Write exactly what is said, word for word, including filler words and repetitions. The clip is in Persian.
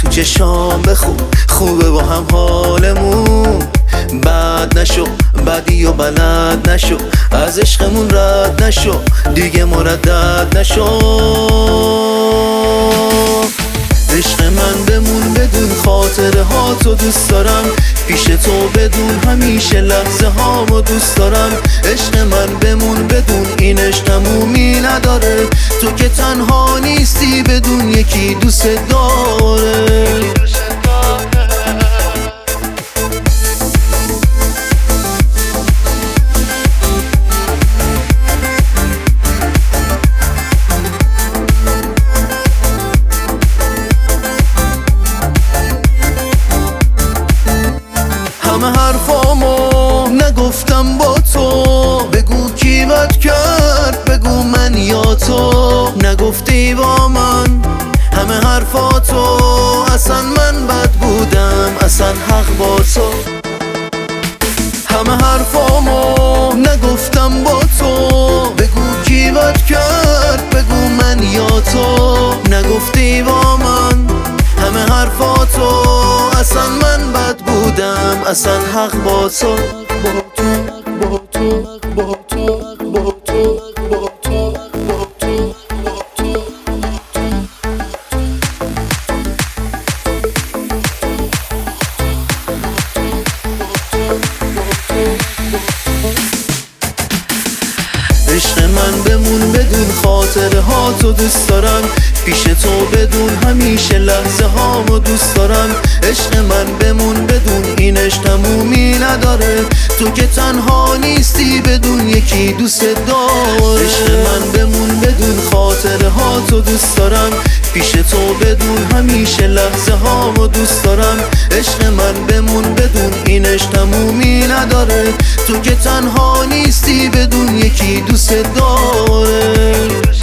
چشام بخون خوبه با هم حالمون بد نشو بدی و بلد نشو از عشقمون رد نشو دیگه مردد نشو عشق من بمون بدون خاطره ها تو دوست دارم پیش تو بدون همیشه لحظه هامو دوست دارم عشق من بمون بدون این عشق تمومی نداره تو که تنها نیستی بدون یکی دوست داره همه حرفامو نگفتم با تو بگو کی بد کرد بگو من یا تو نگفتی با من همه حرفاتو اصلا من بد بودم اصلا حق با تو همه حرفامو نگفتم با تو بگو کی بد کرد بگو من یا تو نگفتی با من همه حرفاتو اصلا من بد بودم اصلا حق با تو با تو با تو با تو با تو با تو با تو عشق من بمون بدون خاطره ها تو دوست دارم پیش تو بدون همیشه لحظه هامو دوست دارم عشق من بمون بدون این عشق تمومی نداره تو که تنها نیستی بدون یکی دوست داره عشق من بمون بدون خاطره ها تو دوست دارم پیش تو بدون همیشه لحظه هامو دوست دارم عشق من بمون بدون این عشق تمومی نداره تو که تنها نیستی بدون یکی دوست داره